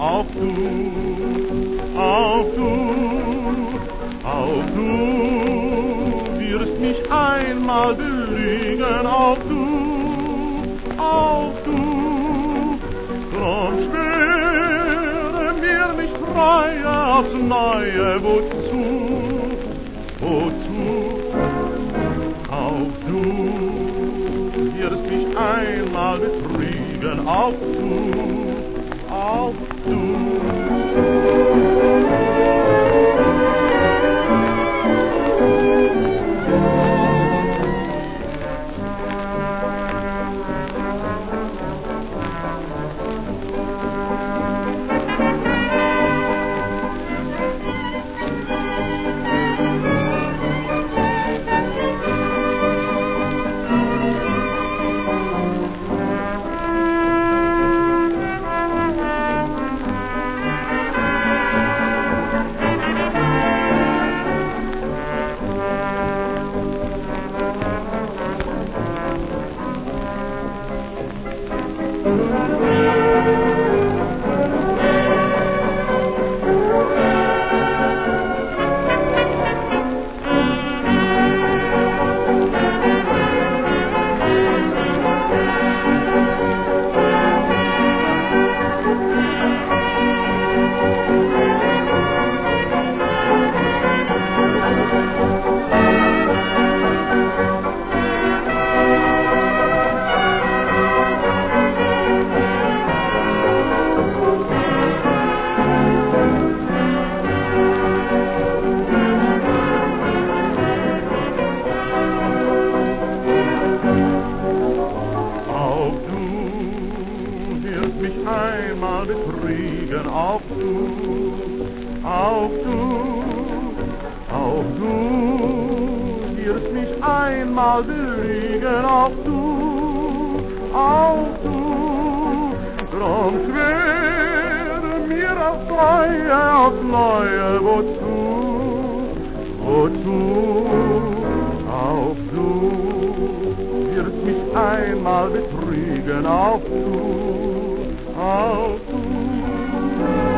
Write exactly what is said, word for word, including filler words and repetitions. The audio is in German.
auch du, auch du, auch du wirst mich einmal belügen, auch du, auch du, drum schwöre mir mich frei aufs Neue, wozu, wozu, auch du wirst mich einmal betrügen, auch du, auch du. Einmal betrügen, auch du, auch du, auch du wirst mich einmal belügen, auch du, auch du, drum schwöre mir aufs Neue, aufs Neue, wozu, wozu, auch du wirst mich einmal betrügen, auch du, auch du.